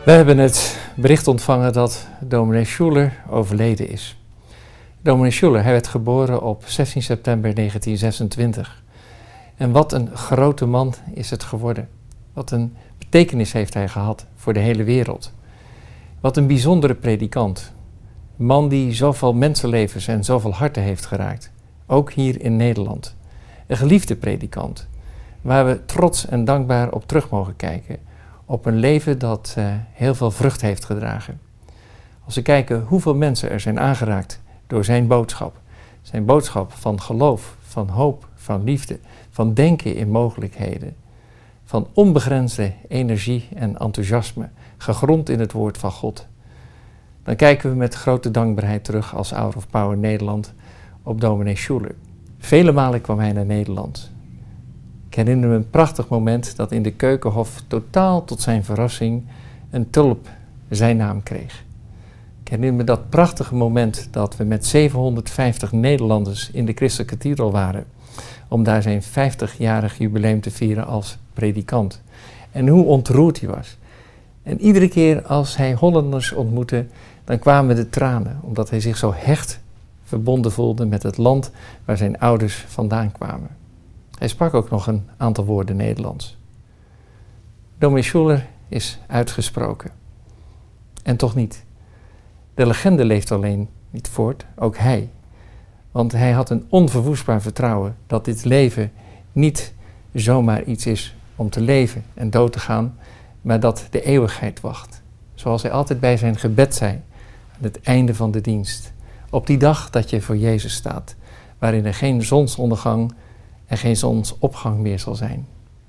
We hebben het bericht ontvangen dat dominee Schuller overleden is. Dominee Schuller, hij werd geboren op 16 september 1926. En wat een grote man is het geworden. Wat een betekenis heeft hij gehad voor de hele wereld. Wat een bijzondere predikant. Een man die zoveel mensenlevens en zoveel harten heeft geraakt. Ook hier in Nederland. Een geliefde predikant. Waar we trots en dankbaar op terug mogen kijken. Op een leven dat heel veel vrucht heeft gedragen. Als we kijken hoeveel mensen er zijn aangeraakt door zijn boodschap. Zijn boodschap van geloof, van hoop, van liefde, van denken in mogelijkheden. Van onbegrensde energie en enthousiasme, gegrond in het woord van God. Dan kijken we met grote dankbaarheid terug als Hour of Power Nederland op dominee Schuller. Vele malen kwam hij naar Nederland. Ik herinner me een prachtig moment dat in de Keukenhof totaal tot zijn verrassing een tulp zijn naam kreeg. Ik herinner me dat prachtige moment dat we met 750 Nederlanders in de Christelijke Cathedral waren. Om daar zijn 50-jarig jubileum te vieren als predikant. En hoe ontroerd hij was. En iedere keer als hij Hollanders ontmoette, dan kwamen de tranen. Omdat hij zich zo hecht verbonden voelde met het land waar zijn ouders vandaan kwamen. Hij sprak ook nog een aantal woorden Nederlands. Dominee Schuller is uitgesproken. En toch niet. De legende leeft alleen niet voort, ook hij. Want hij had een onverwoestbaar vertrouwen dat dit leven niet zomaar iets is om te leven en dood te gaan, maar dat de eeuwigheid wacht. Zoals hij altijd bij zijn gebed zei, aan het einde van de dienst. Op die dag dat je voor Jezus staat, waarin er geen zonsondergang en geen zonsopgang meer zal zijn.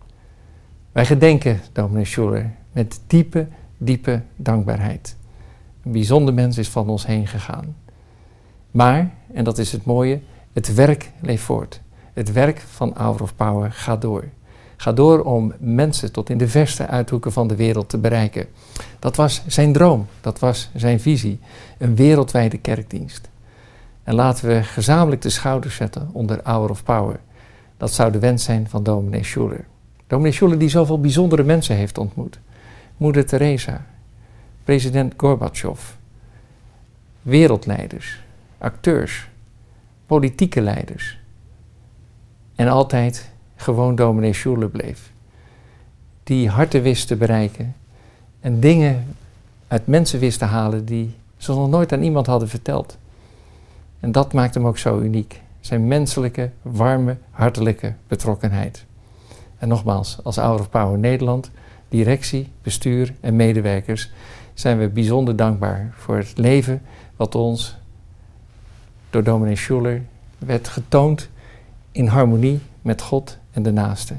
Wij gedenken dominee Schuller met diepe, diepe dankbaarheid. Een bijzonder mens is van ons heen gegaan. Maar, en dat is het mooie, het werk leeft voort. Het werk van Hour of Power gaat door. Gaat door om mensen tot in de verste uithoeken van de wereld te bereiken. Dat was zijn droom, dat was zijn visie. Een wereldwijde kerkdienst. En laten we gezamenlijk de schouders zetten onder Hour of Power. Dat zou de wens zijn van dominee Schuller. Dominee Schuller die zoveel bijzondere mensen heeft ontmoet. Moeder Teresa, president Gorbachev, wereldleiders, acteurs, politieke leiders. En altijd gewoon dominee Schuller bleef. Die harten wist te bereiken en dingen uit mensen wist te halen die ze nog nooit aan iemand hadden verteld. En dat maakt hem ook zo uniek. Zijn menselijke, warme, hartelijke betrokkenheid. En nogmaals, als Hour of Power Nederland, directie, bestuur en medewerkers zijn we bijzonder dankbaar voor het leven wat ons door dominee Schuller werd getoond in harmonie met God en de naaste.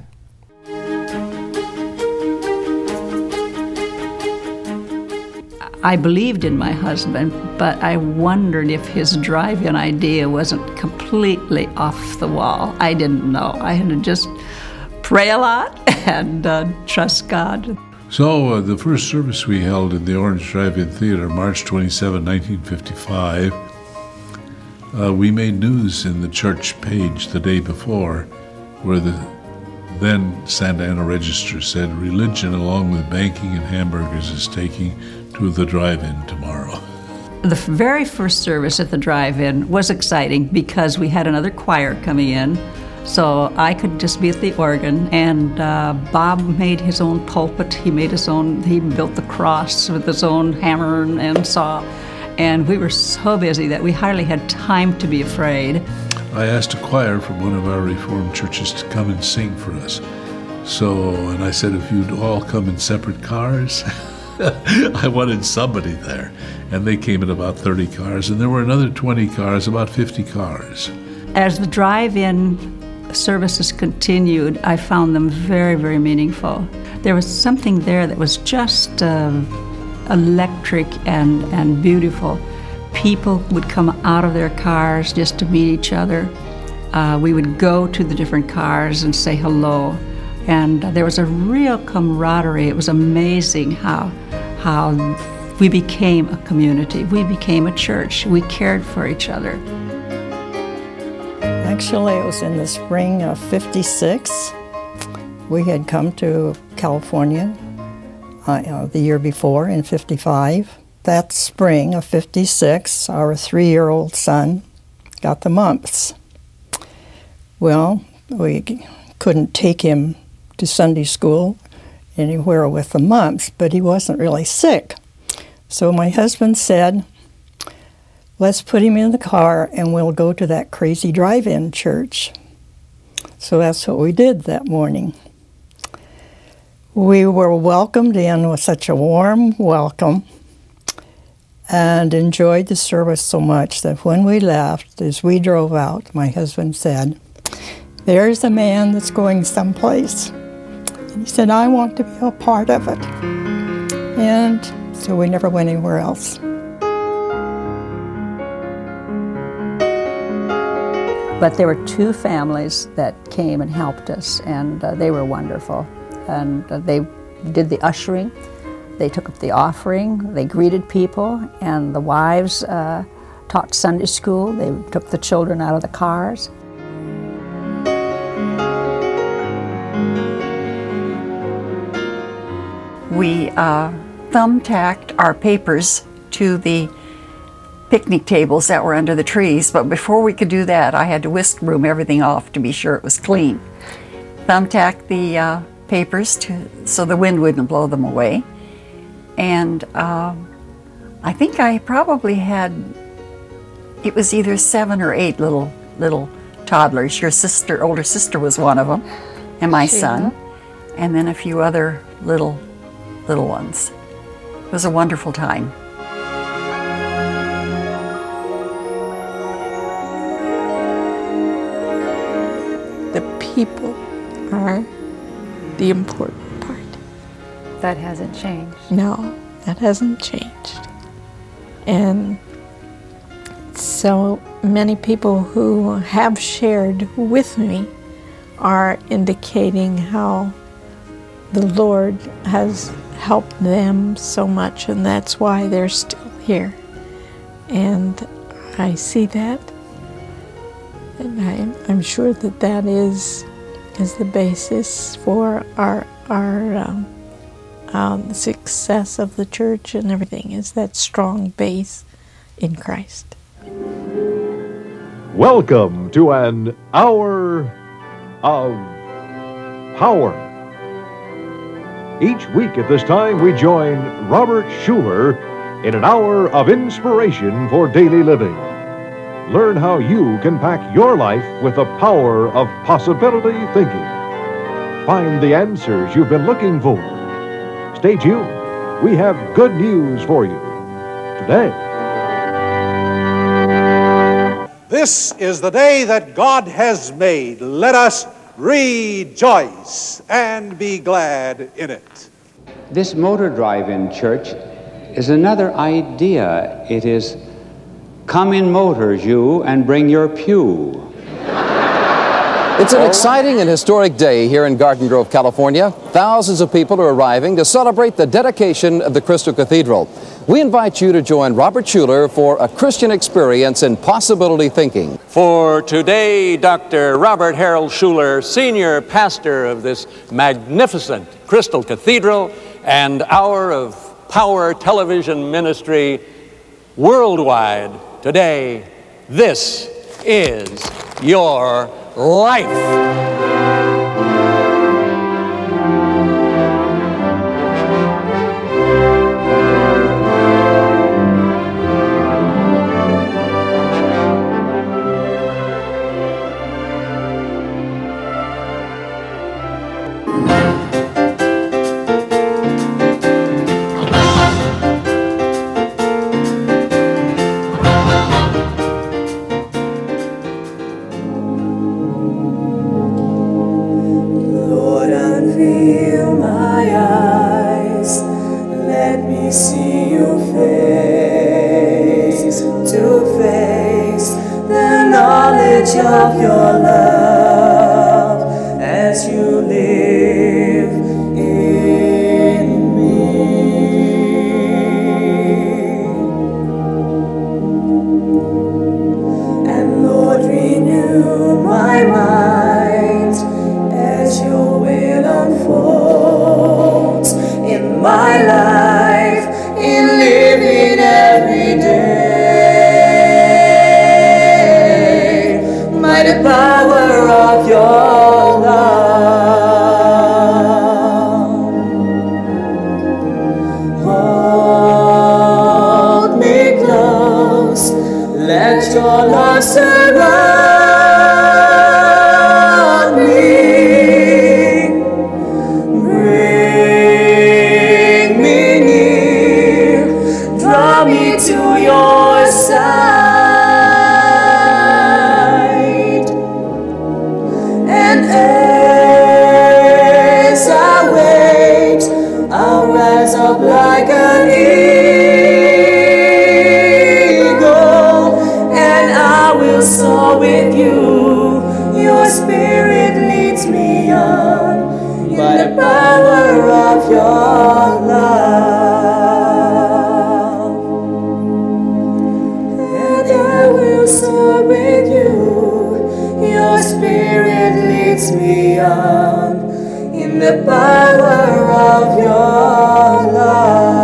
I believed in my husband, but I wondered if his drive-in idea wasn't completely off the wall. I didn't know. I had to just pray a lot and trust God. So the first service we held in the Orange Drive-In Theater, March 27, 1955, we made news in the church page the day before where the then Santa Ana Register said, "Religion along with banking and hamburgers is taking to the drive-in tomorrow." The very first service at the drive-in was exciting because we had another choir coming in, so I could just be at the organ, and Bob made his own pulpit. He built the cross with his own hammer and saw, and we were so busy that we hardly had time to be afraid. I asked a choir from one of our Reformed churches to come and sing for us. And I said, if you'd all come in separate cars, I wanted somebody there. And they came in about 30 cars, and there were another 20 cars, about 50 cars. As the drive-in services continued, I found them very, very meaningful. There was something there that was just electric and beautiful. People would come out of their cars just to meet each other. We would go to the different cars and say hello. And there was a real camaraderie. It was amazing how we became a community. We became a church. We cared for each other. Actually, it was in the spring of '56. We had come to California the year before in 55. That spring of 56, our 3-year-old son got the mumps. Well, we couldn't take him to Sunday school anywhere with the mumps, but he wasn't really sick. So my husband said, let's put him in the car and we'll go to that crazy drive-in church. So that's what we did that morning. We were welcomed in with such a warm welcome and enjoyed the service so much that when we left, as we drove out, my husband said, there's a man that's going someplace. And he said, I want to be a part of it. And so we never went anywhere else. But there were 2 families that came and helped us, and they were wonderful. And they did the ushering, they took up the offering, they greeted people, and the wives taught Sunday school. They took the children out of the cars. We thumbtacked our papers to the picnic tables that were under the trees, but before we could do that, I had to whisk broom everything off to be sure it was clean. Thumbtacked the papers so the wind wouldn't blow them away. And I think I probably had, it was either 7 or 8 little toddlers. Your older sister was one of them, and my son, and then a few other little ones. It was a wonderful time. The people are the important part. That hasn't changed. No, that hasn't changed. And so many people who have shared with me are indicating how the Lord has helped them so much, and that's why they're still here. And I see that, and I'm sure that that is the basis for our the success of the church and everything, is that strong base in Christ. Welcome to an hour of power. Each week at this time, we join Robert Schuller in an hour of inspiration for daily living. Learn how you can pack your life with the power of possibility thinking. Find the answers you've been looking for. Stay tuned. We have good news for you today. This is the day that God has made. Let us rejoice and be glad in it. This motor drive-in church is another idea. It is, come in motors, you, and bring your pew. It's an exciting and historic day here in Garden Grove, California. Thousands of people are arriving to celebrate the dedication of the Crystal Cathedral. We invite you to join Robert Schuller for a Christian experience in possibility thinking. For today, Dr. Robert Harold Schuller, senior pastor of this magnificent Crystal Cathedral and Hour of Power television ministry worldwide. Today, this is your life. Of your love as you live in me. And Lord, renew my mind as your will unfolds in my Let your love surround me. Bring me near, draw me to your side. And as I wait, I'll rise up like an eagle, and I will soar with you. Your spirit leads me on by the power of your love. And I will soar with you. Your spirit leads me on in the power of your love.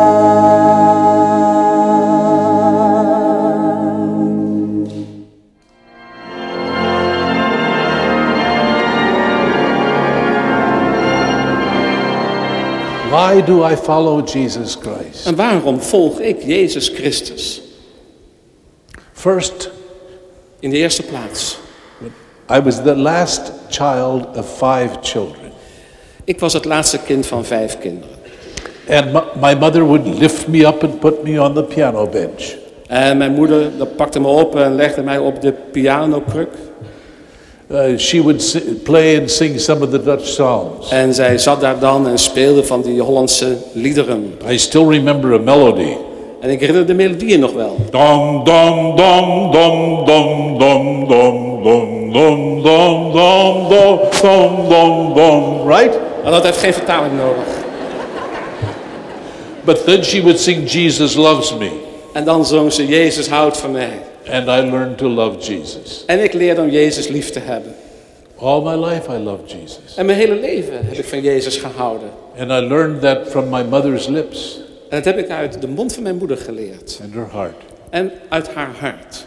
Why do I follow Jesus Christ? En waarom volg ik Jezus Christus? First, in de eerste plaats. I was the last child of 5 children. Ik was het laatste kind van 5 kinderen. And my mother would lift me up and put me on the piano bench. En mijn moeder pakte me op en legde mij op de pianokruk. She would play and sing some of the Dutch songs. En zij zat daar dan en speelde van die Hollandse liederen. I still remember a melody. En ik herinner de melodieën nog wel. Dom dom dom dom dom dom dom dom dom dom dom dom dom dom dom, right? En dat heeft geen vertaling nodig. But then she would sing Jesus loves me. En dan zong ze Jezus houdt van mij. And I learned to love Jesus. En ik leerde om Jezus lief te hebben. All my life I loved Jesus. En mijn hele leven heb ik van Jezus gehouden. And I learned that from my mother's lips. En dat heb ik uit de mond van mijn moeder geleerd. And her heart. En uit haar hart.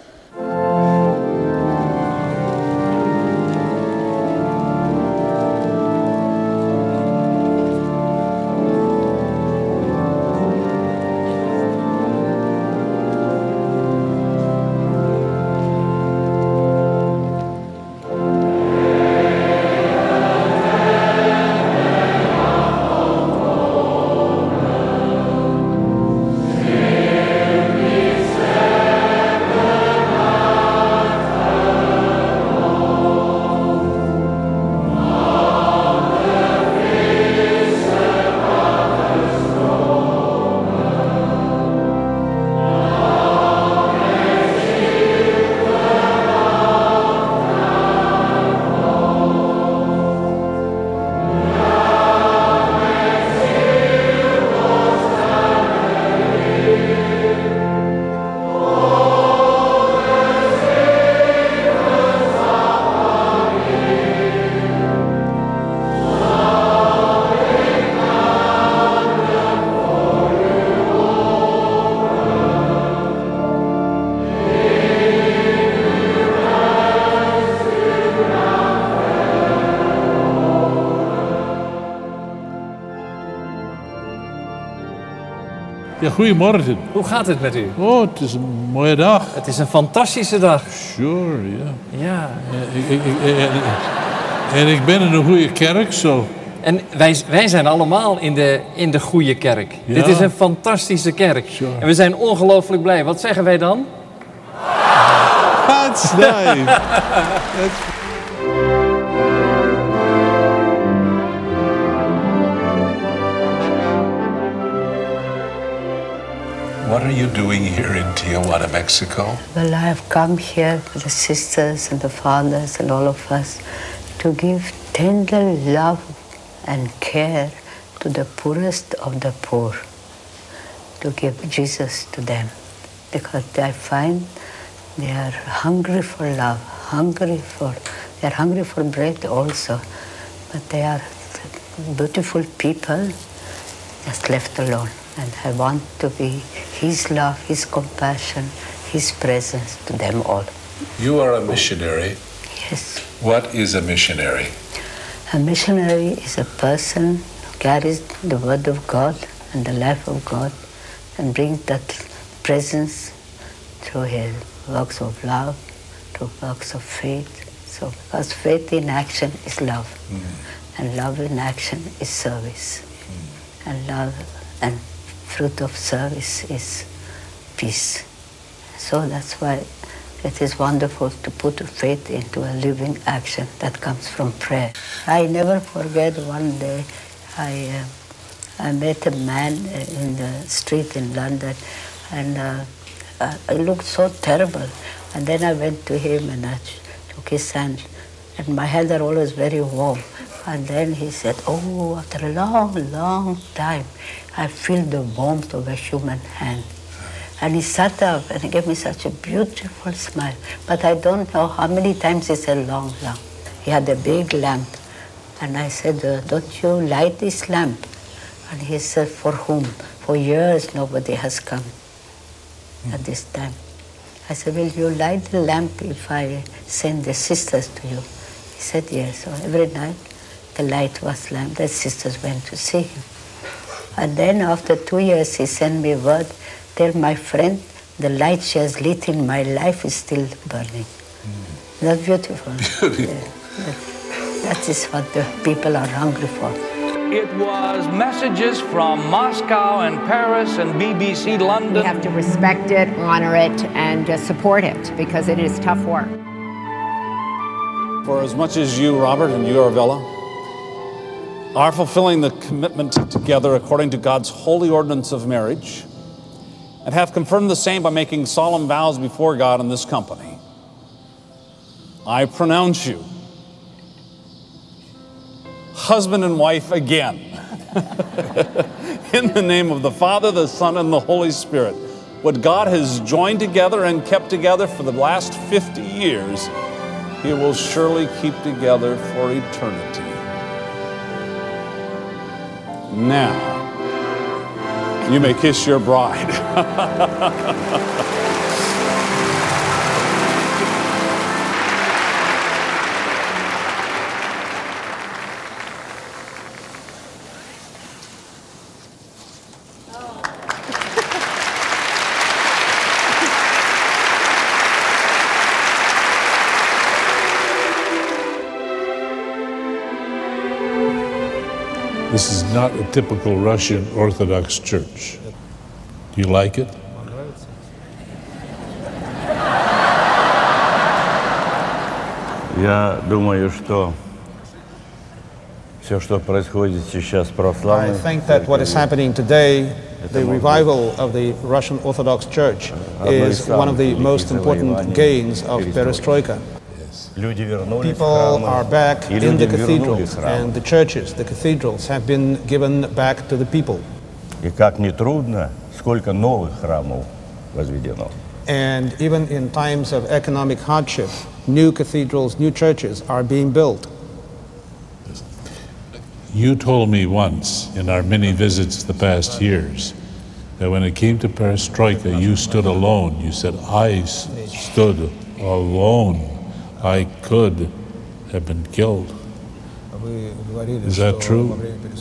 Ja, goedemorgen. Hoe gaat het met u? Oh, het is een mooie dag. Het is een fantastische dag. Sure, ja. Ja. En ik ben in een goede kerk, zo. En wij zijn allemaal in de goede kerk. Ja. Dit is een fantastische kerk. Sure. En we zijn ongelooflijk blij. Wat zeggen wij dan? That's nice. What are you doing here in Tijuana, Mexico? Well, I have come here with the sisters and the fathers and all of us to give tender love and care to the poorest of the poor, to give Jesus to them, because I find they are hungry for love, they are hungry for bread also, but they are beautiful people just left alone. And I want to be His love, His compassion, His presence to them all. You are a missionary. Yes. What is a missionary? A missionary is a person who carries the word of God and the life of God and brings that presence through his works of love, through works of faith. So, because faith in action is love, and love in action is service, and love and fruit of service is peace. So that's why it is wonderful to put faith into a living action that comes from prayer. I never forget one day I met a man in the street in London, and it looked so terrible. And then I went to him and I took his hand, and my hands are always very warm. And then he said, "Oh, after a long, long time, I feel the warmth of a human hand." And he sat up and he gave me such a beautiful smile. But I don't know how many times he said long, long. He had a big lamp. And I said, "Don't you light this lamp?" And he said, "For whom? For years nobody has come at this time." I said, "Will you light the lamp if I send the sisters to you?" He said, "Yes." So every night the light was lamp. The sisters went to see him. And then after 2 years he sent me word, "Tell my friend, the light she has lit in my life is still burning." That's beautiful. That is what the people are hungry for. It was messages from Moscow and Paris and BBC London. We have to respect it, honor it, and just support it because it is tough work. For as much as you, Robert, and you, Arvella, are fulfilling the commitment together according to God's holy ordinance of marriage, and have confirmed the same by making solemn vows before God in this company, I pronounce you husband and wife again. In the name of the Father, the Son, and the Holy Spirit. What God has joined together and kept together for the last 50 years, He will surely keep together for eternity. Now, you may kiss your bride. This is not a typical Russian Orthodox church. Do you like it? Я думаю, что все, что происходит сейчас в православной I think that what is happening today, the revival of the Russian Orthodox Church, is one of the most important gains of perestroika. People are back in the cathedrals, and the churches, the cathedrals, have been given back to the people. И как ни трудно, сколько новых храмов возведено. And even in times of economic hardship, new cathedrals, new churches are being built. You told me once in our many visits the past years that when it came to perestroika, you stood alone. You said, "I stood alone. I could have been killed." Is that true?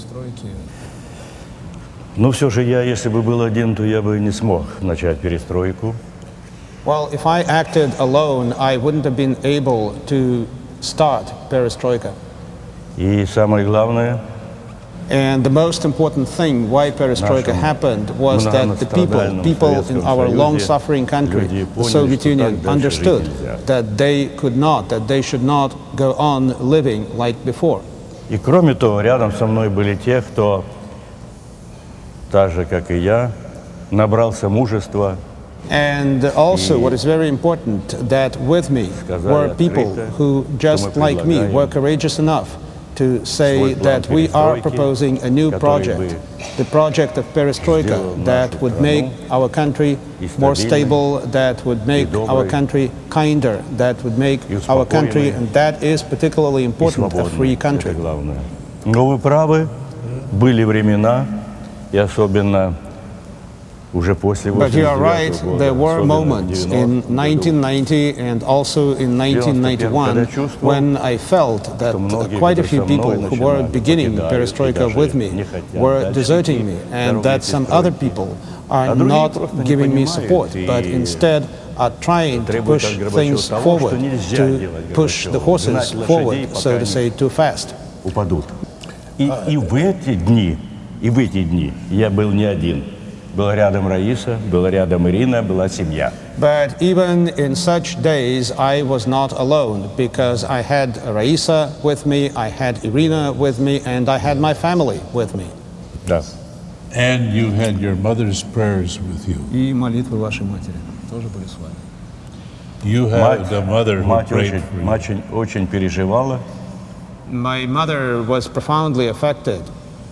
Но все же я, если бы был один, то я бы не смог начать перестройку. Well, if I acted alone, I wouldn't have been able to start perestroika. И самое главное, and the most important thing why perestroika happened was that the people in our long-suffering country, the Soviet Union, understood that they should not go on living like before. И кроме того, рядом со мной были те, кто, так же, как и я, набрался мужества. And also, what is very important, that with me were people who, just like me, were courageous enough to say that we are proposing a new project, the project of perestroika, that would make our country more stable, that would make our country kinder, that would make our country, and that is particularly important, a free country. Но вы правы, были времена, и особенно уже после 89 года. But you are right, there were moments in 1990 and also in 1991 when I felt that quite a few people who were beginning perestroika with me were deserting me, and that some other people are not giving me support, but instead are trying to push things forward, to push the horses forward, so to say, too fast. Упадут. И в эти дни, я был не один. Была рядом Раиса, была рядом Ирина, была семья. But even in such days, I was not alone, because I had Raisa with me, I had Irina with me, and I had my family with me. Да. And you had your mother's prayers with you. И молитвы вашей матери тоже были с вами. You had a mother who prayed for you. Мать очень переживала. My mother was profoundly affected.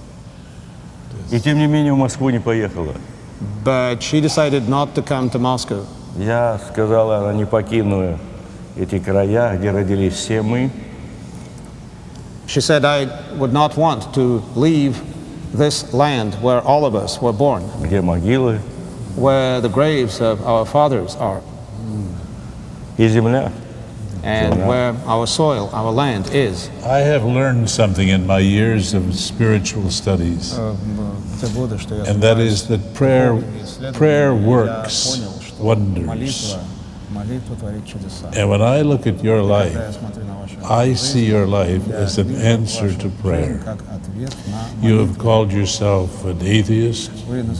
И тем не менее в Москву не поехала. But she decided not to come to Moscow. Я сказала, она не покину эти края, где родились все мы. She said, I would not want to leave this land where all of us were born, где могилы, where the graves of our fathers are, и земля, and where our soil, our land is. I have learned something in my years of spiritual studies, and that is that prayer works wonders. And when I look at your life, I see your life as an answer to prayer. You have called yourself an atheist,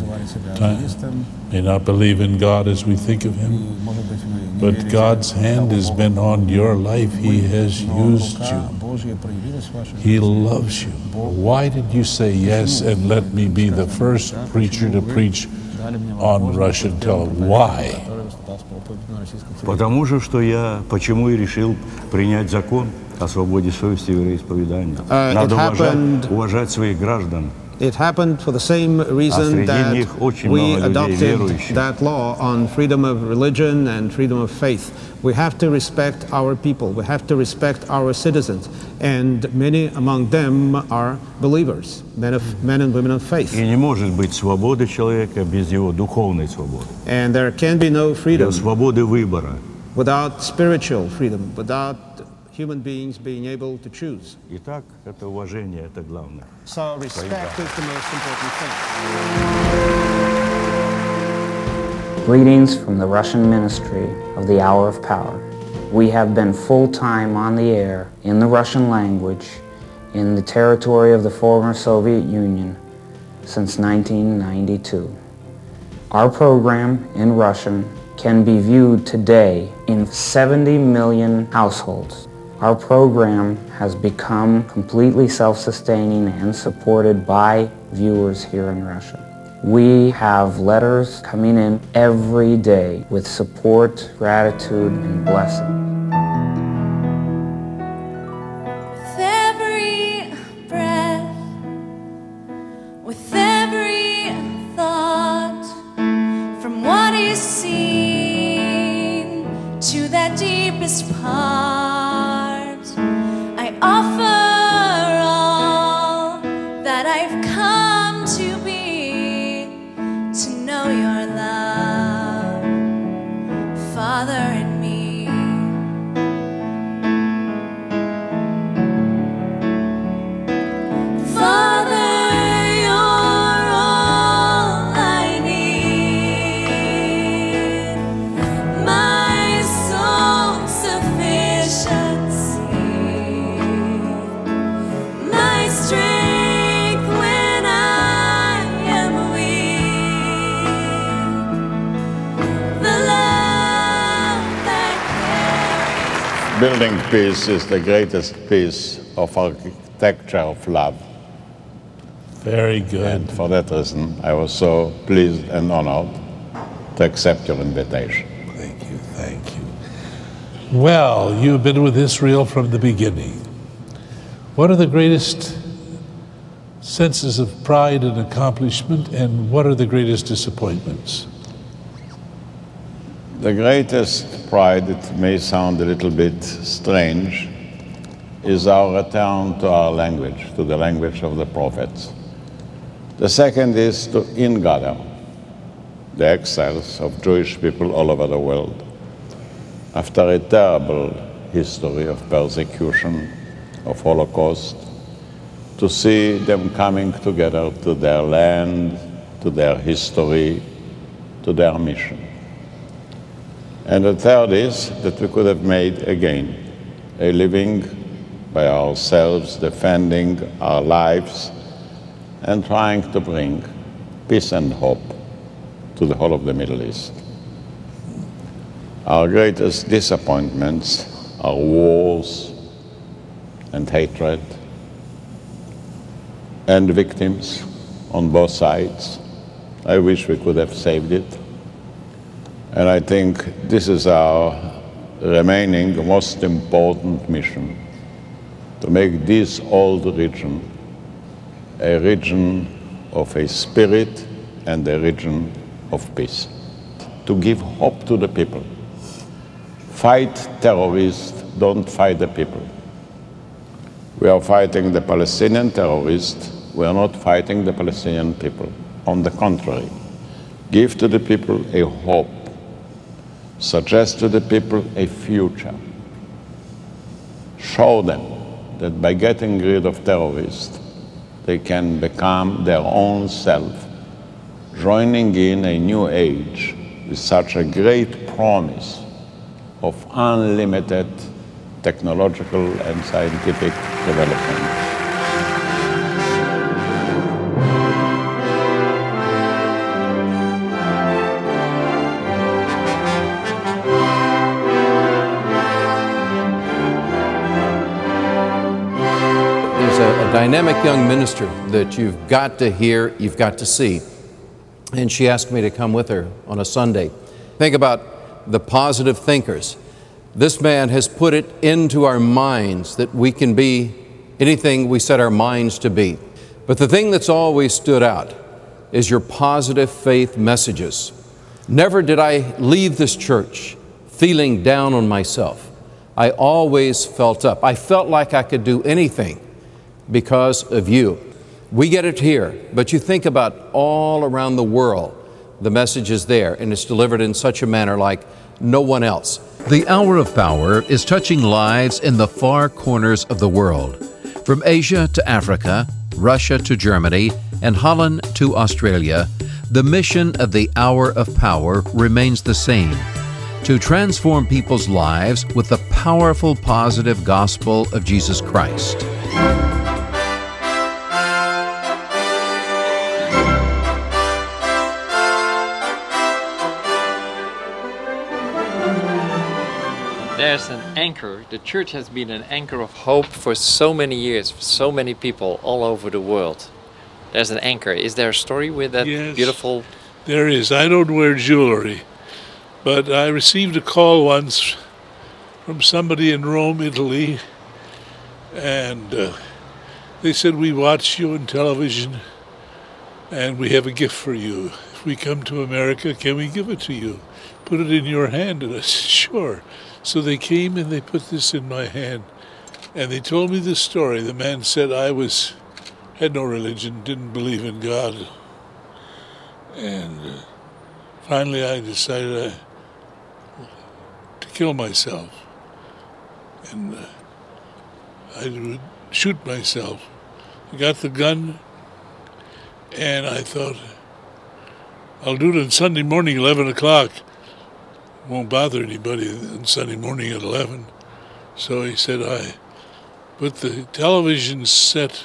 may not believe in God as we think of Him, but God's hand has been on your life. He has used you. He loves you. Why did you say yes and let me be the first preacher to preach on Russian television? Why? Потому же, что я почему и решил принять закон о свободе совести и вероисповедания. Надо уважать своих граждан. It happened for the same reason that we adopted that law on freedom of religion and freedom of faith. We have to respect our people. We have to respect our citizens. And many among them are believers, men and women of faith. И не может быть свободы человека без его духовной свободы. And there can be no freedom свободы выбора. Without spiritual freedom, without human beings being able to choose. Итак, это уважение, это главное. So respect is the most important thing. Greetings from the Russian Ministry of the Hour of Power. We have been full-time on the air in the Russian language in the territory of the former Soviet Union since 1992. Our program in Russian can be viewed today in 70 million households. Our program has become completely self-sustaining and supported by viewers here in Russia. We have letters coming in every day with support, gratitude, and blessing. With every breath, with every thought, from what is seen to that deepest part, I offer all that I've come to be, to know your love, Father, and me. Father, you're all I need, my sole sufficiency, my strength when I am weak, the love that carries. Building peace is the greatest piece of architecture of love. Very good. And for that reason, I was so pleased and honored to accept your invitation. Thank you, thank you. Well, you've been with Israel from the beginning. What are the greatest senses of pride and accomplishment, and what are the greatest disappointments? The greatest pride, it may sound a little bit strange, is our return to our language, to the language of the prophets. The second is to ingather the exiles of Jewish people all over the world after a terrible history of persecution, of Holocaust, to see them coming together to their land, to their history, to their mission. And the third is that we could have made, again, a living by ourselves, defending our lives and trying to bring peace and hope to the whole of the Middle East. Our greatest disappointments are wars and hatred and victims on both sides. I wish we could have saved it. And I think this is our remaining most important mission, to make this old region a region of a spirit and a region of peace. To give hope to the people. Fight terrorists, don't fight the people. We are fighting the Palestinian terrorists, we are not fighting the Palestinian people. On the contrary, give to the people a hope. Suggest to the people a future. Show them that by getting rid of terrorists, they can become their own self, joining in a new age with such a great promise of unlimited technological and scientific development. Dynamic young minister that you've got to hear, you've got to see. And she asked me to come with her on a Sunday. Think about the positive thinkers. This man has put it into our minds that we can be anything we set our minds to be. But the thing that's always stood out is your positive faith messages. Never did I leave this church feeling down on myself. I always felt up. I felt like I could do anything because of you. We get it here, but you think about all around the world, the message is there, and it's delivered in such a manner like no one else. The Hour of Power is touching lives in the far corners of the world. From Asia to Africa, Russia to Germany, and Holland to Australia, the mission of the Hour of Power remains the same: to transform people's lives with the powerful, positive gospel of Jesus Christ. There's an anchor. The church has been an anchor of hope for so many years, for so many people all over the world. There's an anchor. Is there a story with that? Yes, beautiful? There is. I don't wear jewelry, but I received a call once from somebody in Rome, Italy, and they said, "We watch you on television, and we have a gift for you. If we come to America, can we give it to you? Put it in your hand." And I said, "Sure." So they came and they put this in my hand, and they told me this story. The man said I had no religion, didn't believe in God, and finally I decided to kill myself, and I would shoot myself. I got the gun, and I thought, I'll do it on Sunday morning, 11 o'clock. Won't bother anybody on Sunday morning at 11. So he said, I put the television set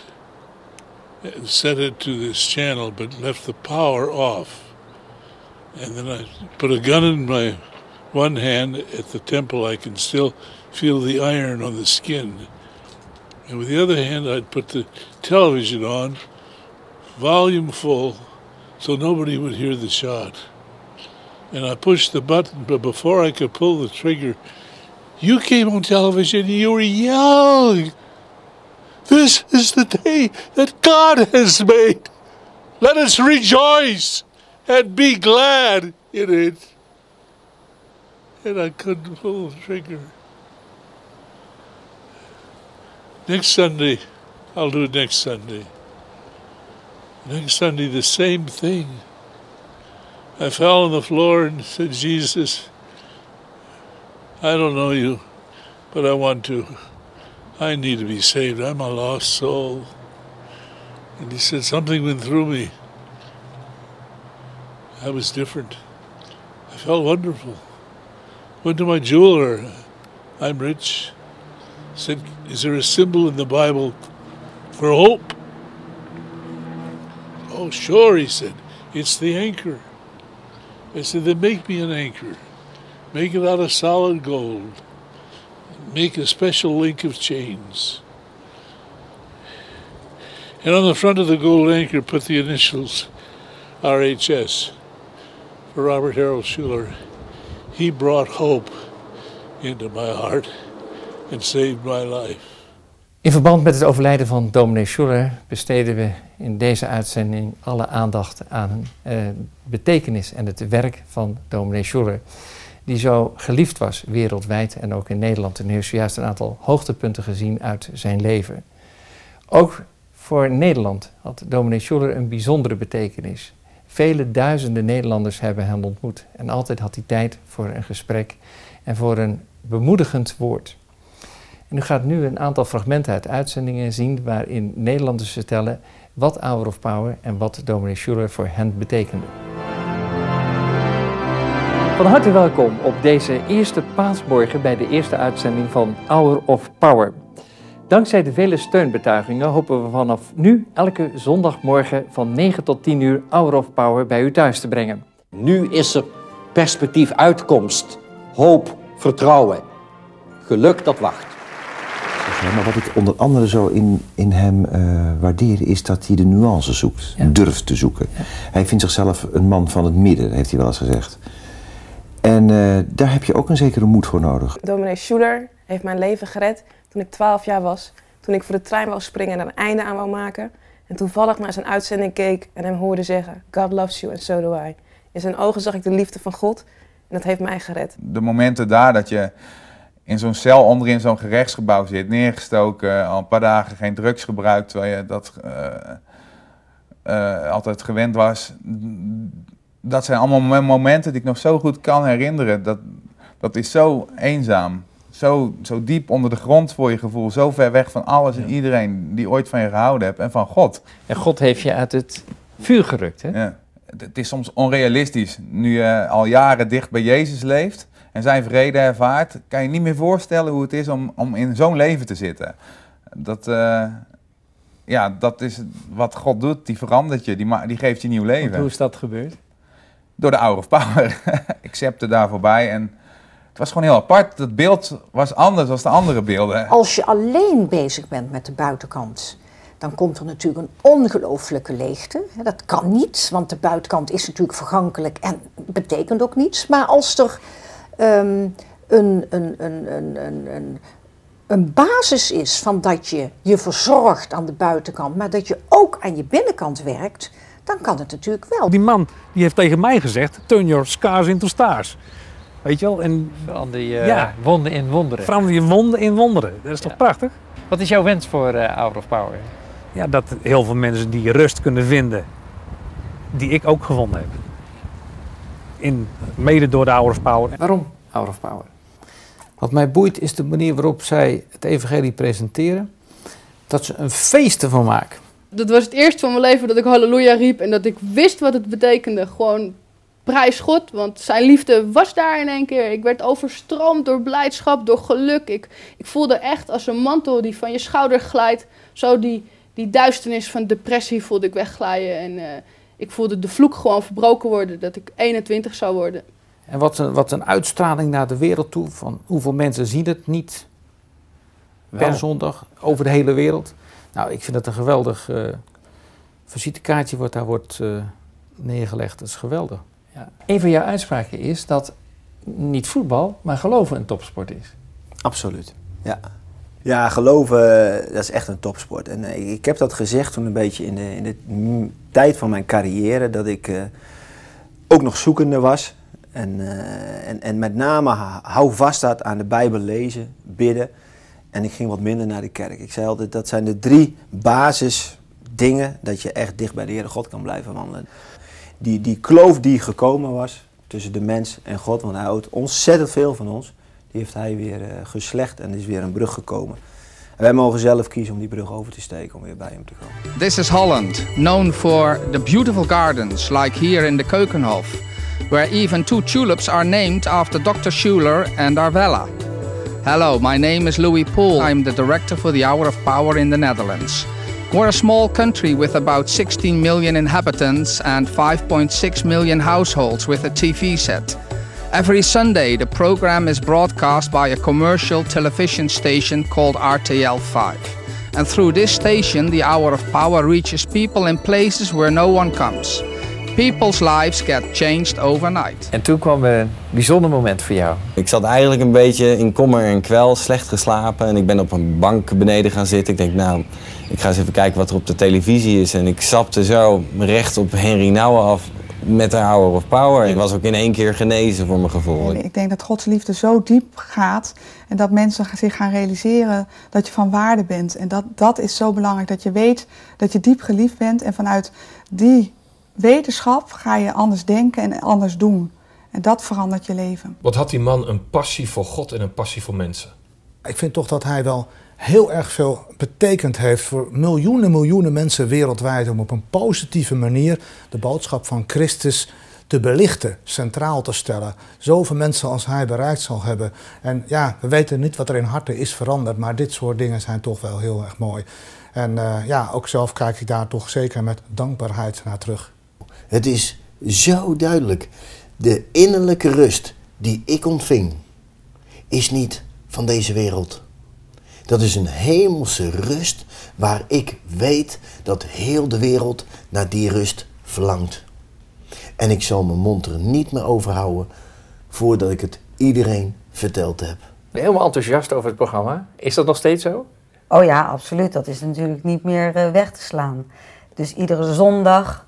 it to this channel, but left the power off. And then I put a gun in my one hand at the temple. I can still feel the iron on the skin. And with the other hand, I'd put the television on, volume full, so nobody would hear the shot. And I pushed the button, but before I could pull the trigger, you came on television and you were yelling, "This is the day that God has made. Let us rejoice and be glad in it." And I couldn't pull the trigger. Next Sunday, I'll do it next Sunday. Next Sunday, the same thing. I fell on the floor and said, "Jesus, I don't know you, but I want to. I need to be saved. I'm a lost soul." And he said, something went through me. I was different. I felt wonderful. Went to my jeweler. I'm rich. Said, is there a symbol in the Bible for hope? Oh, sure, he said. It's the anchor. I said, then make me an anchor. Make it out of solid gold. Make a special link of chains. And on the front of the gold anchor, put the initials RHS for Robert Harold Schuller. He brought hope into my heart and saved my life. In verband met het overlijden van dominee Schuller besteden we in deze uitzending alle aandacht aan betekenis en het werk van dominee Schuller, die zo geliefd was wereldwijd en ook in Nederland. En u heeft zojuist een aantal hoogtepunten gezien uit zijn leven. Ook voor Nederland had dominee Schuller een bijzondere betekenis. Vele duizenden Nederlanders hebben hem ontmoet en altijd had hij tijd voor een gesprek en voor een bemoedigend woord. En u gaat nu een aantal fragmenten uit uitzendingen zien waarin Nederlanders vertellen wat Hour of Power en wat dominee Schuller voor hen betekende. Van harte welkom op deze eerste paasmorgen bij de eerste uitzending van Hour of Power. Dankzij de vele steunbetuigingen hopen we vanaf nu elke zondagmorgen van 9 tot 10 uur Hour of Power bij u thuis te brengen. Nu is er perspectief, uitkomst, hoop, vertrouwen. Geluk dat wacht. Ja, maar wat ik onder andere zo in hem waardeer is dat hij de nuance zoekt, durft te zoeken. Ja. Hij vindt zichzelf een man van het midden, heeft hij wel eens gezegd. En daar heb je ook een zekere moed voor nodig. Dominee Schuller heeft mijn leven gered toen ik 12 jaar was. Toen ik voor de trein wou springen en een einde aan wou maken. En toevallig naar zijn uitzending keek en hem hoorde zeggen: God loves you and so do I. In zijn ogen zag ik de liefde van God en dat heeft mij gered. De momenten daar dat je in zo'n cel onderin zo'n gerechtsgebouw zit, neergestoken, al een paar dagen geen drugs gebruikt, terwijl je dat altijd gewend was. Dat zijn allemaal momenten die ik nog zo goed kan herinneren. Dat is zo eenzaam, zo diep onder de grond voor je gevoel, zo ver weg van alles en iedereen die ooit van je gehouden hebt en van God. En God heeft je uit het vuur gerukt, hè? Ja. Het is soms onrealistisch. Nu je al jaren dicht bij Jezus leeft en zijn vrede ervaart, kan je niet meer voorstellen hoe het is om in zo'n leven te zitten. Dat is wat God doet, die verandert je, die geeft je nieuw leven. Want hoe is dat gebeurd? Door de Hour of Power. Ik zepte daar voorbij en het was gewoon heel apart. Het beeld was anders dan de andere beelden. Als je alleen bezig bent met de buitenkant, dan komt er natuurlijk een ongelooflijke leegte. Dat kan niet, want de buitenkant is natuurlijk vergankelijk en betekent ook niets. Maar als er een basis is van dat je je verzorgt aan de buitenkant, maar dat je ook aan je binnenkant werkt, dan kan het natuurlijk wel. Die man die heeft tegen mij gezegd: turn your scars into stars. Weet je wel? En verander je wonden in wonderen. Verander je wonden in wonderen. Dat is toch prachtig? Wat is jouw wens voor Hour of Power? Ja, dat heel veel mensen die rust kunnen vinden, die ik ook gevonden heb. Mede door de Hour of Power. Waarom Hour of Power? Wat mij boeit is de manier waarop zij het evangelie presenteren. Dat ze een feest ervan maken. Dat was het eerste van mijn leven dat ik halleluja riep en dat ik wist wat het betekende. Gewoon prijs God, want zijn liefde was daar in één keer. Ik werd overstroomd door blijdschap, door geluk. Ik voelde echt als een mantel die van je schouder glijdt. Zo die duisternis van depressie voelde ik wegglijden. En ik voelde de vloek gewoon verbroken worden, dat ik 21 zou worden. En wat een uitstraling naar de wereld toe. Van hoeveel mensen zien het niet per zondag over de hele wereld. Nou, ik vind het een geweldig visitekaartje wat daar wordt neergelegd. Dat is geweldig. Ja. Een van jouw uitspraken is dat niet voetbal, maar geloven een topsport is. Absoluut, ja. Ja, geloven, dat is echt een topsport. En ik heb dat gezegd toen een beetje in de tijd van mijn carrière, dat ik ook nog zoekende was. En met name hou vast dat aan de Bijbel lezen, bidden. En ik ging wat minder naar de kerk. Ik zei altijd, dat zijn de 3 basisdingen dat je echt dicht bij de Heere God kan blijven wandelen. Die kloof die gekomen was tussen de mens en God, want hij houdt ontzettend veel van ons. Die heeft hij weer geslecht en er is weer een brug gekomen. En wij mogen zelf kiezen om die brug over te steken, om weer bij hem te komen. This is Holland, known for the beautiful gardens like here in the Keukenhof. where even 2 tulips are named after Dr. Schuler and Arvella. Hello, my name is Louis Poel. I'm the director for the Hour of Power in the Netherlands. We're a small country with about 16 million inhabitants and 5.6 million households with a TV set. Every Sunday, the program is broadcast by a commercial television station called RTL 5. And through this station, the Hour of Power reaches people in places where no one comes. People's lives get changed overnight. En toen kwam een bijzonder moment voor jou. Ik zat eigenlijk een beetje in kommer en kwel, slecht geslapen. En ik ben op een bank beneden gaan zitten. Ik denk, nou, ik ga eens even kijken wat er op de televisie is. En ik sapte zo recht op Henry Nouwen af met de Hour of Power. Ik was ook in 1 keer genezen voor mijn gevoel. Ik denk dat Gods liefde zo diep gaat en dat mensen zich gaan realiseren dat je van waarde bent. En dat is zo belangrijk, dat je weet dat je diep geliefd bent. En vanuit die wetenschap ga je anders denken en anders doen. En dat verandert je leven. Wat had die man een passie voor God en een passie voor mensen? Ik vind toch dat hij wel heel erg veel betekend heeft voor miljoenen mensen wereldwijd om op een positieve manier de boodschap van Christus te belichten, centraal te stellen. Zoveel mensen als hij bereikt zal hebben. En ja, we weten niet wat er in harten is veranderd, maar dit soort dingen zijn toch wel heel erg mooi. En ook zelf kijk ik daar toch zeker met dankbaarheid naar terug. Het is zo duidelijk. De innerlijke rust die ik ontving, is niet van deze wereld. Dat is een hemelse rust waar ik weet dat heel de wereld naar die rust verlangt. En ik zal mijn mond er niet meer over houden voordat ik het iedereen verteld heb. Helemaal enthousiast over het programma. Is dat nog steeds zo? Oh ja, absoluut. Dat is natuurlijk niet meer weg te slaan. Dus iedere zondag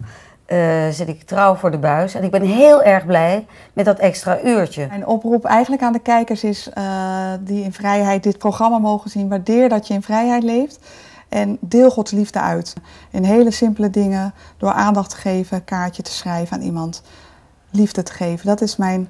zit ik trouw voor de buis. En ik ben heel erg blij met dat extra uurtje. Mijn oproep eigenlijk aan de kijkers is die in vrijheid dit programma mogen zien. Waardeer dat je in vrijheid leeft. En deel Gods liefde uit. In hele simpele dingen. Door aandacht te geven, een kaartje te schrijven aan iemand. Liefde te geven. Dat is mijn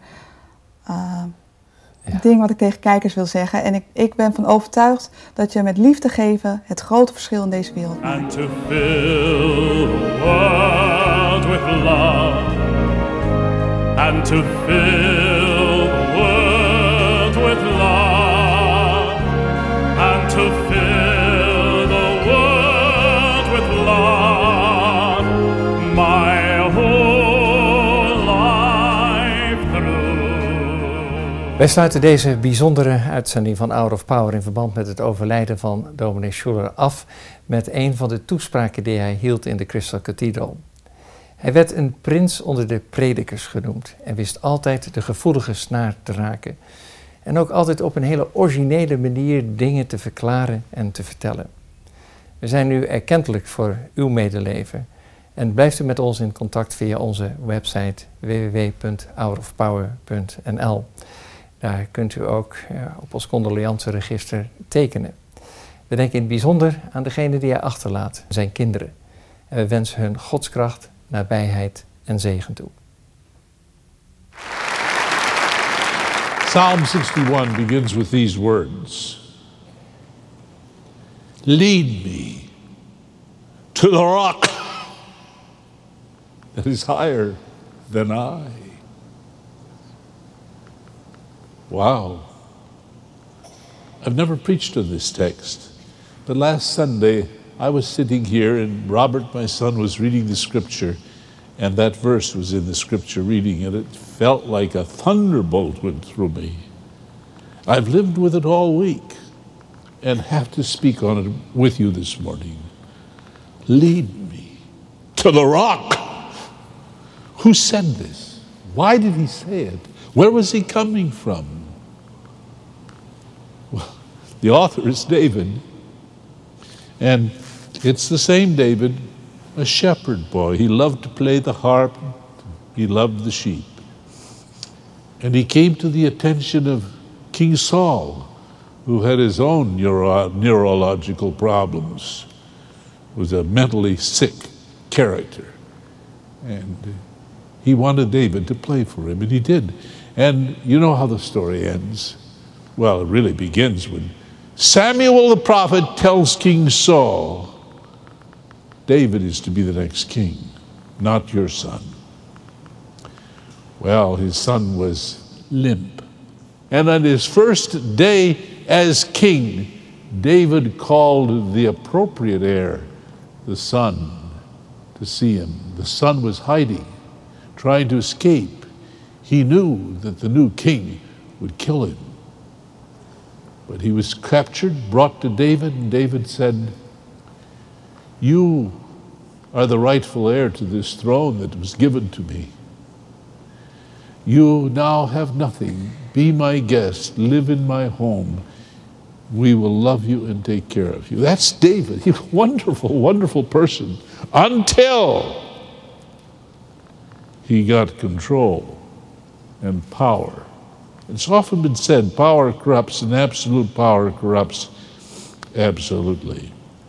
ding wat ik tegen kijkers wil zeggen. En ik ben van overtuigd dat je met liefde geven het grote verschil in deze wereld maakt. And to fill the world with love. And to fill the world with love. And to fill the world with love. My whole life through. Wij sluiten deze bijzondere uitzending van Hour of Power in verband met het overlijden van dominee Schuler af met een van de toespraken die hij hield in de Crystal Cathedral. Hij werd een prins onder de predikers genoemd en wist altijd de gevoelige snaar te raken. En ook altijd op een hele originele manier dingen te verklaren en te vertellen. We zijn nu erkentelijk voor uw medeleven en blijft u met ons in contact via onze website www.hourofpower.nl. Daar kunt u ook op ons condoleanceregister tekenen. We denken in het bijzonder aan degene die hij achterlaat, zijn kinderen. En we wensen hun godskracht, nabijheid en zegen toe. Psalm 61 begins with these words. Lead me to the rock that is higher than I. Wow. I've never preached on this text, but last Sunday I was sitting here and Robert, my son, was reading the scripture, and that verse was in the scripture reading, and it felt like a thunderbolt went through me. I've lived with it all week and have to speak on it with you this morning. Lead me to the rock. Who said this? Why did he say it? Where was he coming from? Well, the author is David, and it's the same David, a shepherd boy. He loved to play the harp. He loved the sheep. And he came to the attention of King Saul, who had his own neurological problems, was a mentally sick character. And he wanted David to play for him, and he did. And you know how the story ends. Well, it really begins when Samuel the prophet tells King Saul, David is to be the next king, not your son. Well, his son was limp. And on his first day as king, David called the appropriate heir, the son, to see him. The son was hiding, trying to escape. He knew that the new king would kill him. But he was captured, brought to David, and David said, "You are the rightful heir to this throne that was given to me. You now have nothing. Be my guest, live in my home. We will love you and take care of you." That's David. He's a wonderful, wonderful person until he got control and power. It's often been said, power corrupts and absolute power corrupts absolutely.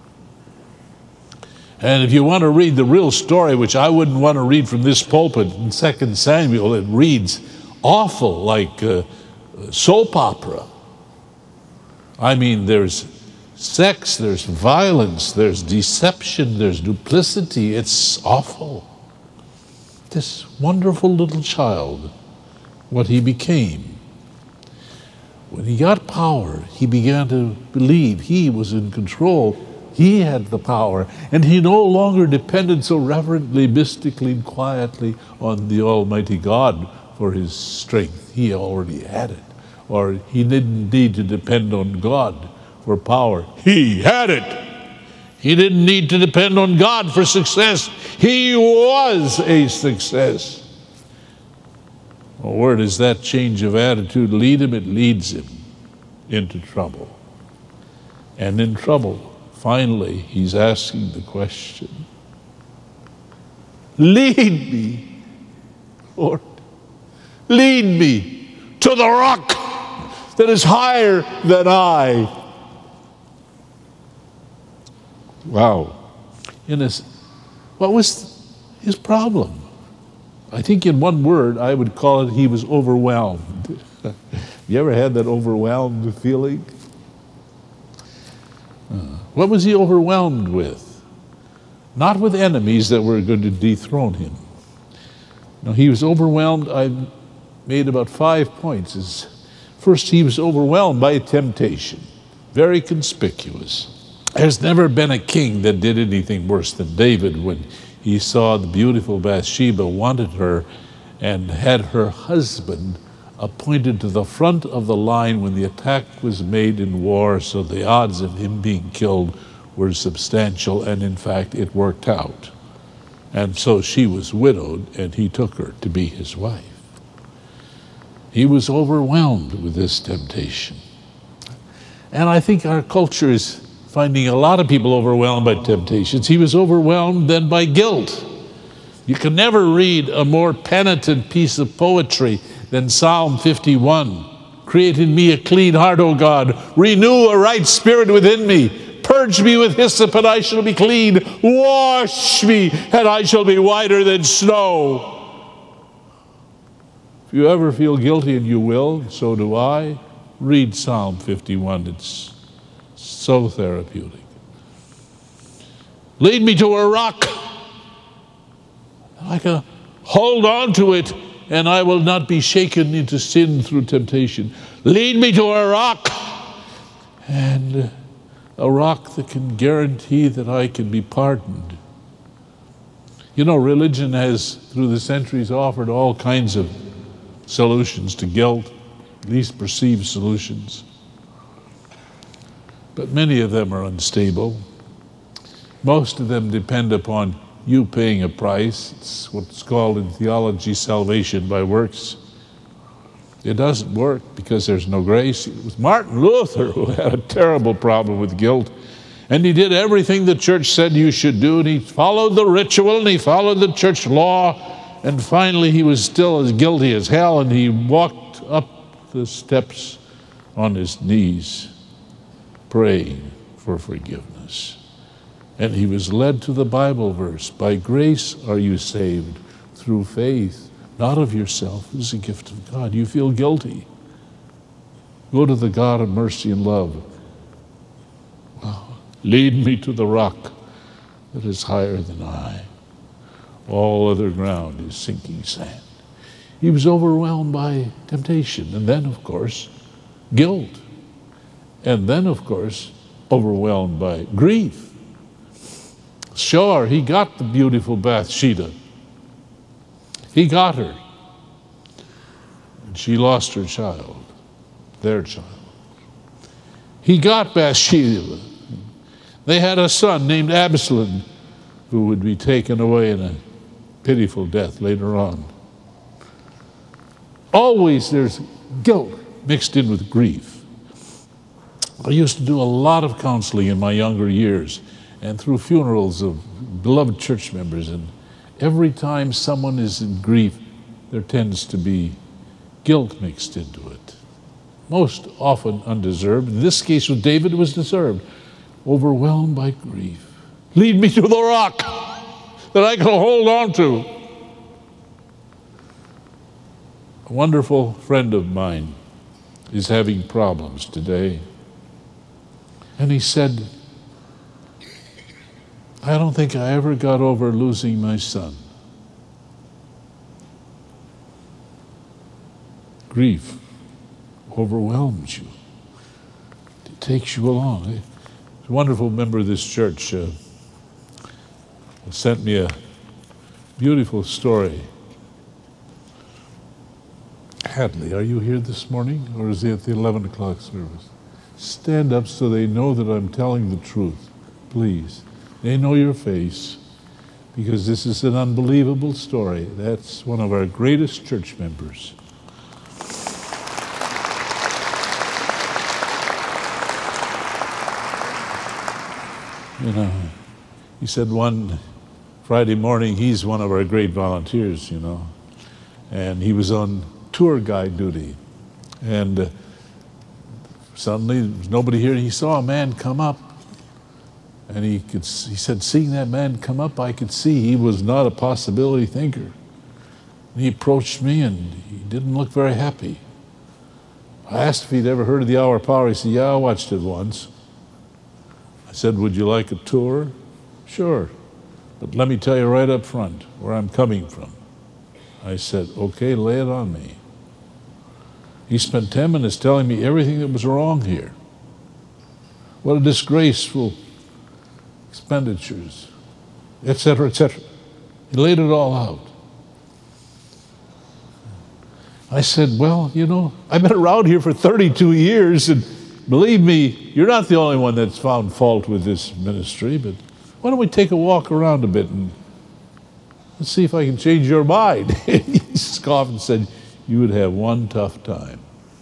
And if you want to read the real story, which I wouldn't want to read from this pulpit in 2 Samuel, it reads awful, like soap opera. I mean, there's sex, there's violence, there's deception, there's duplicity. It's awful. This wonderful little child, what he became. When he got power, he began to believe he was in control. He had the power, and he no longer depended so reverently, mystically, and quietly on the Almighty God for his strength. He already had it. Or he didn't need to depend on God for power. He had it. He didn't need to depend on God for success. He was a success. Well, where does that change of attitude lead him? It leads him into trouble. And in trouble, finally, he's asking the question, lead me, Lord. Lead me to the rock that is higher than I. Wow. What was his problem? I think in one word, I would call it he was overwhelmed. You ever had that overwhelmed feeling? What was he overwhelmed with? Not with enemies that were going to dethrone him. No, he was overwhelmed. I made about 5 points. First, he was overwhelmed by temptation. Very conspicuous. There's never been a king that did anything worse than David when he saw the beautiful Bathsheba, wanted her, and had her husband appointed to the front of the line when the attack was made in war, so the odds of him being killed were substantial, and in fact it worked out. And so she was widowed, and he took her to be his wife. He was overwhelmed with this temptation. And I think our culture is finding a lot of people overwhelmed by temptations. He was overwhelmed then by guilt. You can never read a more penitent piece of poetry than Psalm 51. Create in me a clean heart, O God. Renew a right spirit within me. Purge me with hyssop, and I shall be clean. Wash me, and I shall be whiter than snow. If you ever feel guilty, and you will, so do I, read Psalm 51. It's so therapeutic. Lead me to a rock. I can hold on to it, and I will not be shaken into sin through temptation. Lead me to a rock, and a rock that can guarantee that I can be pardoned. You know, religion has, through the centuries, offered all kinds of solutions to guilt, at least perceived solutions. But many of them are unstable. Most of them depend upon you paying a price. It's what's called in theology salvation by works. It doesn't work because there's no grace. It was Martin Luther who had a terrible problem with guilt. And he did everything the church said you should do, and he followed the ritual, and he followed the church law, and finally he was still as guilty as hell, and he walked up the steps on his knees, praying for forgiveness. And he was led to the Bible verse, by grace are you saved through faith, not of yourself. It is a gift of God. You feel guilty. Go to the God of mercy and love. Lead me to the rock that is higher than I. All other ground is sinking sand. He was overwhelmed by temptation, and then, of course, guilt. And then, of course, overwhelmed by grief. Sure, he got the beautiful Bathsheba. He got her. And she lost her child, their child. He got Bathsheba. They had a son named Absalom who would be taken away in a pitiful death later on. Always there's guilt mixed in with grief. I used to do a lot of counseling in my younger years and through funerals of beloved church members, and every time someone is in grief, there tends to be guilt mixed into it. Most often undeserved. In this case with David, it was deserved. Overwhelmed by grief. Lead me to the rock that I can hold on to. A wonderful friend of mine is having problems today. And he said, I don't think I ever got over losing my son. Grief overwhelms you. It takes you along. A wonderful member of this church sent me a beautiful story. Hadley, are you here this morning, or is he at the 11 o'clock service? Stand up so they know that I'm telling the truth, please. They know your face, because this is an unbelievable story. That's one of our greatest church members. You know, he said one Friday morning, he's one of our great volunteers, you know, and he was on tour guide duty, and suddenly there was nobody here. He saw a man come up, and he said, seeing that man come up, I could see he was not a possibility thinker. And he approached me, and he didn't look very happy. I asked if he'd ever heard of the Hour of Power. He said, yeah, I watched it once. I said, would you like a tour? Sure, but let me tell you right up front where I'm coming from. I said, okay, lay it on me. He spent 10 minutes telling me everything that was wrong here. What a disgraceful expenditures, etc., etc. He laid it all out. I said, well, you know, I've been around here for 32 years, and believe me, you're not the only one that's found fault with this ministry, but why don't we take a walk around a bit and let's see if I can change your mind. He scoffed and said, you would have one tough time.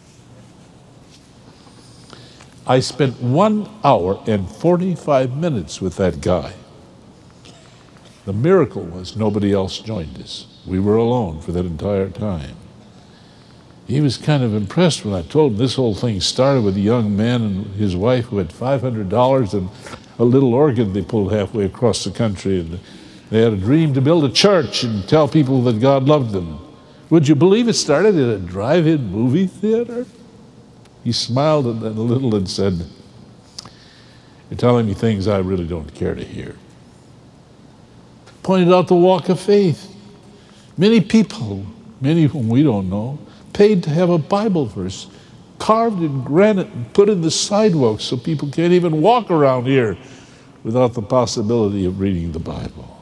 I spent 1 hour and 45 minutes with that guy. The miracle was nobody else joined us. We were alone for that entire time. He was kind of impressed when I told him this whole thing started with a young man and his wife who had $500 and a little organ they pulled halfway across the country. And they had a dream to build a church and tell people that God loved them. Would you believe it started at a drive-in movie theater? He smiled a little and said, you're telling me things I really don't care to hear. Pointed out the walk of faith. Many people, many whom we don't know, paid to have a Bible verse carved in granite and put in the sidewalk so people can't even walk around here without the possibility of reading the Bible.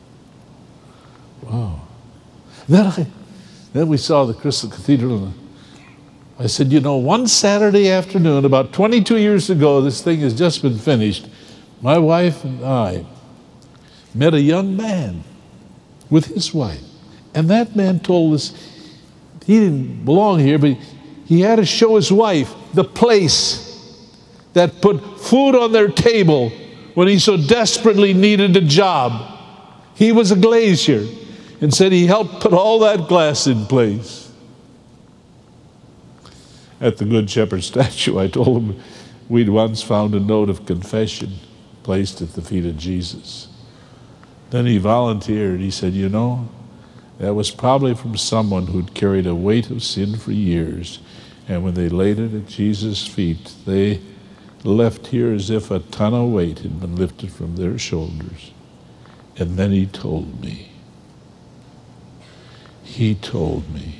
Wow. Then we saw the Crystal Cathedral, and I said, you know, one Saturday afternoon, about 22 years ago, this thing has just been finished, my wife and I met a young man with his wife. And that man told us he didn't belong here, but he had to show his wife the place that put food on their table when he so desperately needed a job. He was a glazier and said he helped put all that glass in place. At the Good Shepherd statue, I told him we'd once found a note of confession placed at the feet of Jesus. Then he volunteered. He said, you know, that was probably from someone who'd carried a weight of sin for years, and when they laid it at Jesus' feet, they left here as if a ton of weight had been lifted from their shoulders. And then he told me. He told me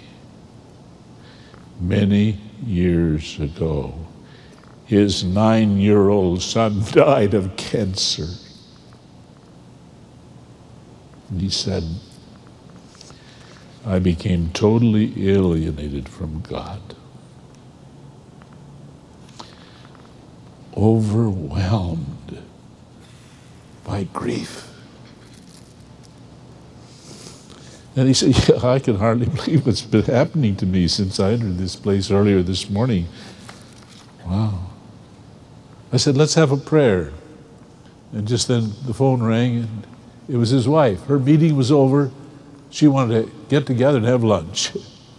many years ago his 9-year-old son died of cancer. And he said, I became totally alienated from God. Overwhelmed by grief. And he said, yeah, I can hardly believe what's been happening to me since I entered this place earlier this morning. Wow. I said, let's have a prayer. And just then the phone rang, and it was his wife. Her meeting was over. She wanted to get together and have lunch.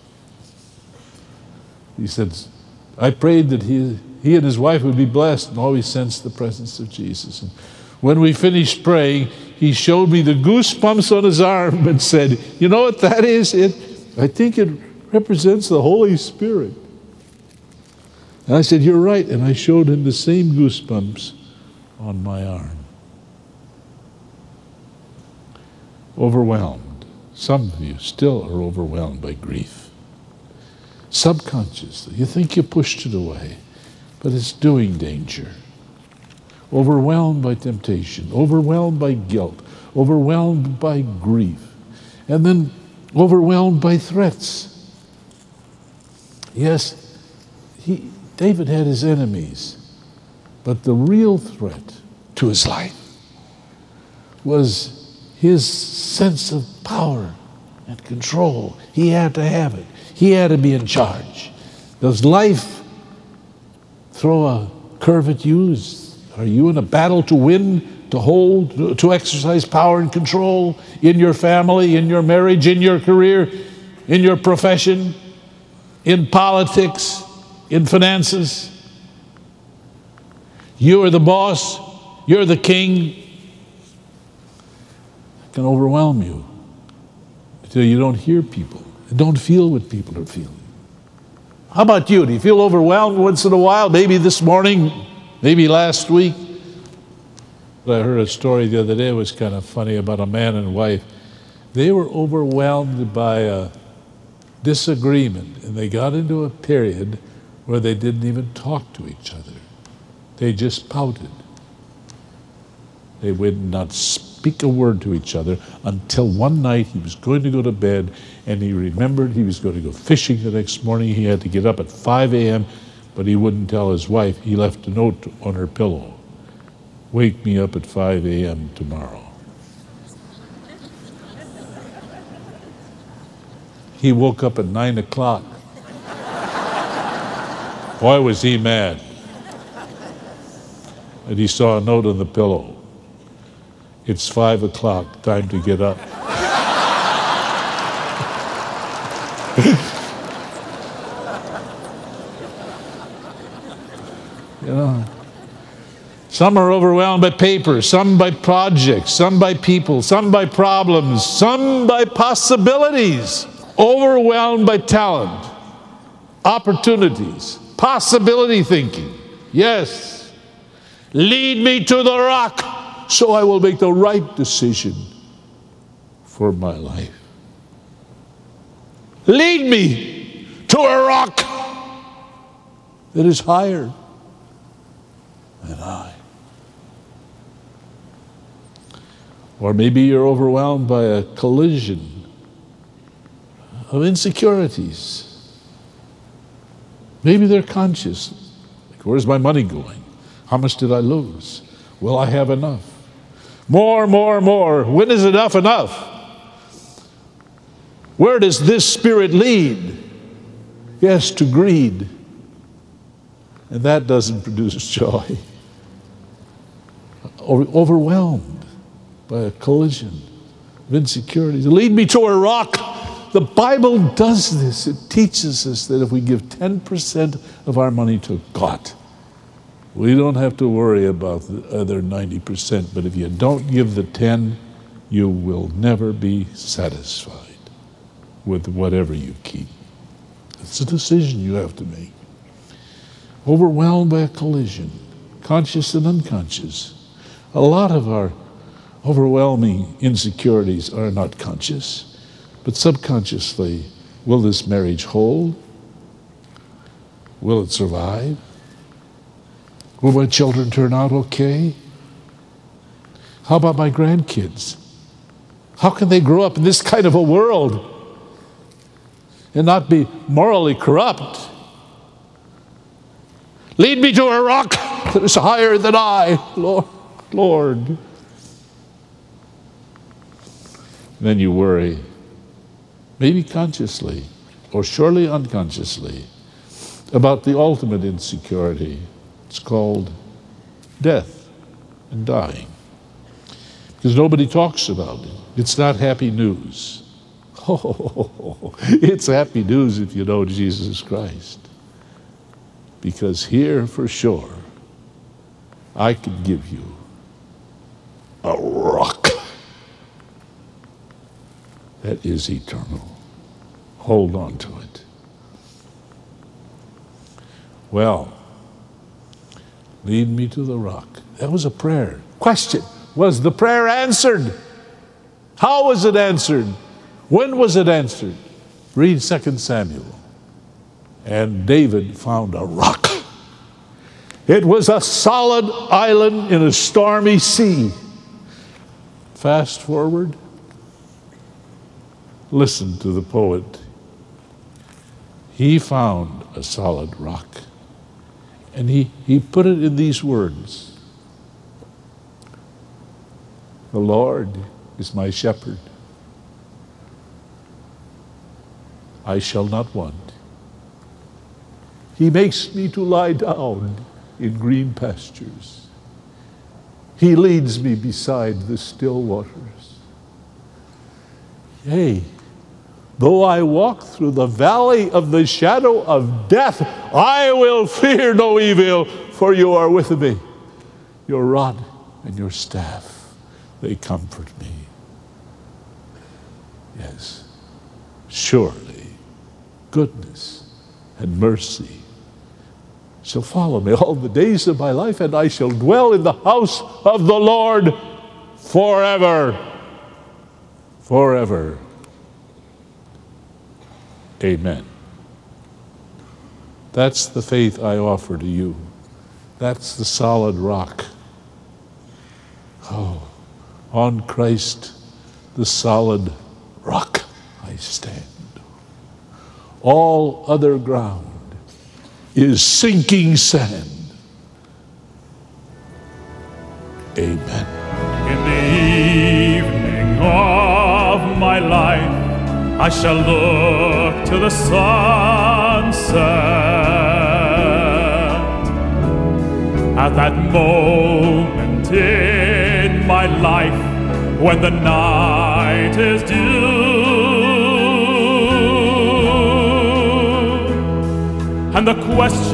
He said, I prayed that he and his wife would be blessed and always sense the presence of Jesus. And when we finished praying, he showed me the goosebumps on his arm and said, you know what that is? I think it represents the Holy Spirit. And I said, you're right. And I showed him the same goosebumps on my arm. Overwhelmed. Some of you still are overwhelmed by grief. Subconsciously, you think you pushed it away, but it's doing danger. Overwhelmed by temptation, overwhelmed by guilt, overwhelmed by grief, and then overwhelmed by threats. Yes, David had his enemies, but the real threat to his life was his sense of power and control. He had to have it. He had to be in charge. Does life throw a curve at you? Are you in a battle to win, to hold, to exercise power and control in your family, in your marriage, in your career, in your profession, in politics, in finances? You are the boss. You're the king. It can overwhelm you until you don't hear people and don't feel what people are feeling. How about you? Do you feel overwhelmed once in a while? Maybe this morning, maybe last week. I heard a story the other day, it was kind of funny, about a man and wife. They were overwhelmed by a disagreement, and they got into a period where they didn't even talk to each other. They just pouted. They would not speak a word to each other until one night he was going to go to bed, and he remembered he was going to go fishing the next morning. He had to get up at 5 a.m., but he wouldn't tell his wife. He left a note on her pillow. Wake me up at 5 a.m. tomorrow. He woke up at 9 o'clock. Why was he mad? And he saw a note on the pillow. It's 5 o'clock, time to get up. You know, some are overwhelmed by papers, some by projects, some by people, some by problems, some by possibilities. Overwhelmed by talent, opportunities, possibility thinking. Yes. Lead me to the rock, so I will make the right decision for my life. Lead me to a rock that is higher than I. Or maybe you're overwhelmed by a collision of insecurities. Maybe they're conscious. Like, where's my money going? How much did I lose? Will I have enough? More. When is enough enough? Where does this spirit lead? Yes, to greed. And that doesn't produce joy. Overwhelmed by a collision of insecurities. Lead me to a rock. The Bible does this. It teaches us that if we give 10% of our money to God, we don't have to worry about the other 90%. But if you don't give the 10, you will never be satisfied with whatever you keep. It's a decision you have to make. Overwhelmed by a collision, conscious and unconscious. A lot of our overwhelming insecurities are not conscious, But subconsciously, will this marriage hold? Will it survive? Will my children turn out okay? How about my grandkids? How can they grow up in this kind of a world and not be morally corrupt? Lead me to a rock that is higher than I, Lord. Then you worry, maybe consciously or surely unconsciously, about the ultimate insecurity. It's called death and dying. Because nobody talks about it. It's not happy news. Oh, it's happy news if you know Jesus Christ. Because here for sure, I can give you a rock that is eternal. Hold on to it. Well, lead me to the rock. That was a prayer. Question, was the prayer answered? How was it answered? When was it answered? Read 2 Samuel. And David found a rock. It was a solid island in a stormy sea. Fast forward. Listen to the poet. He found a solid rock. And he put it in these words. The Lord is my shepherd. I shall not want. He makes me to lie down in green pastures. He leads me beside the still waters. Yea, though I walk through the valley of the shadow of death, I will fear no evil, for you are with me. Your rod and your staff, they comfort me. Yes, surely goodness and mercy shall follow me all the days of my life, and I shall dwell in the house of the Lord forever. Forever. Amen. That's the faith I offer to you. That's the solid rock. Oh, on Christ, the solid rock, I stand. All other ground is sinking sand. Amen. In the evening of my life, I shall look to the sunset. At that moment in my life, when the night is due, and the question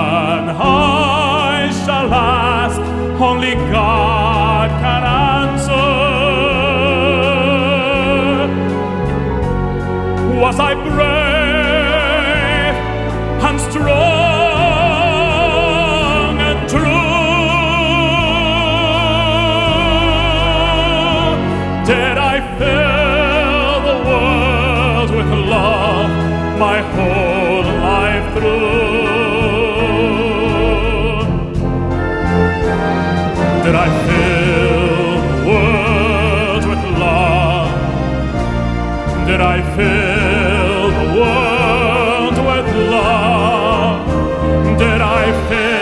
I shall ask, only God can answer. Was I brave and strong and true? Did I fill the world with love my whole life through? Did I fill the world with love? Did I fill the world with love? Did I fill